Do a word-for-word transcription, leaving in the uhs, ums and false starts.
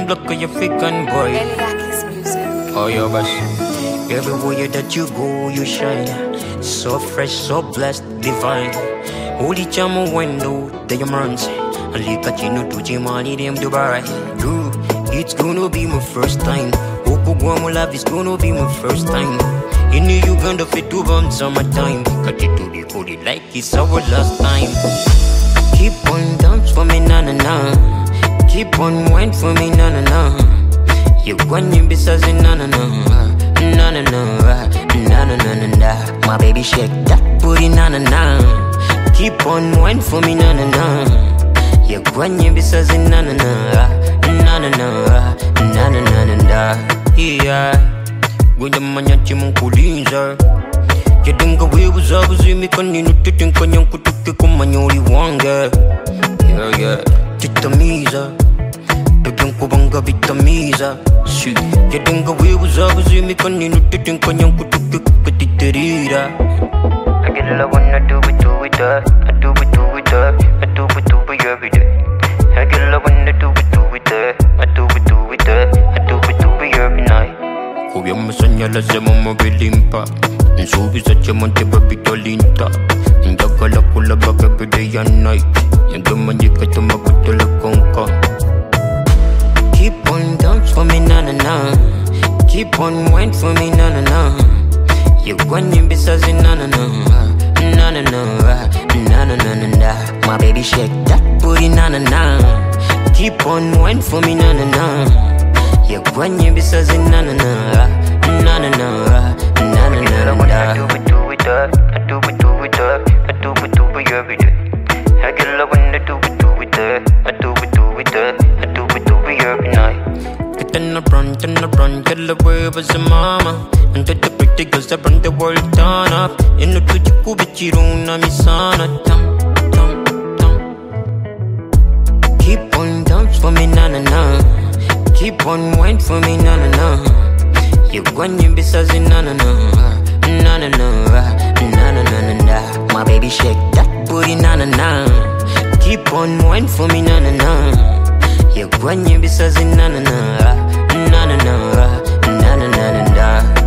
block of your African boy. Eliakis music. Oh, yo, boss. Everywhere that you go, you shine. So fresh, so blessed, divine. Holy chamo window, the yaman's. And look at you, no to Jimani, them Dubai. Ooh, it's gonna be my first time. Okuguamu love is gonna be my first time. In the Uganda, fit two bombs summertime. Cut it to the code like it's our last time. Keep on dance for me, na na na. Keep on wine for me, na na na. You want me besides na na na. Na na na, na na na na na. My baby shake that booty, na na na. Keep on wine for me, na na na. You want me besides na na na. Na na na, na na na na. Yeah, when the man yachi munkulinza. Yadinga wewe zabu zimi kaninu titinka nyanku tuki kumanyori wanga. Yeah yeah, titamiza. Tukinko banga vitamiza. Si, yadinga wewe zabu zimi kaninu titinka nyanku tuki kukatitirira. I get love when I do it, do it, uh. I do it, do it, uh. I do it, do it every day. I get love when I do it, do it, uh. I do it, do it, uh. I do it, do it every night. Kubya masanyala zema mabilimpa. Nsubi sa chamante babitolinta. Ndakala kula baka every day and night. Yandama njika tumakutula konka. Keep on dance for me, na na na. Keep on wine for me, na na na. You want me besides na na na. Na na na, na na na na na. My baby shake that booty, na na na. Keep on wine for me, na na na. You want me besides na na na. Na na na, na na na na. I do it, do it, uh. I do it, do it, uh. I do it, do it every day. I get love when I do it, do it, uh. I do it, do it, uh. I do it, do it every night. Turn around, turn around, tell away was a mama. And to the pretty girls that run the world turn up. In the tuji kubichiruna misana tam tam tam. Keep on dance for me, na na na. Keep on wine for me, na na na. You want me besides na na na. Na na na, na na na na na. My baby shake that booty, na na na. Keep on wine for me, na na na. You want me besides na na na. Na na na, na na na na.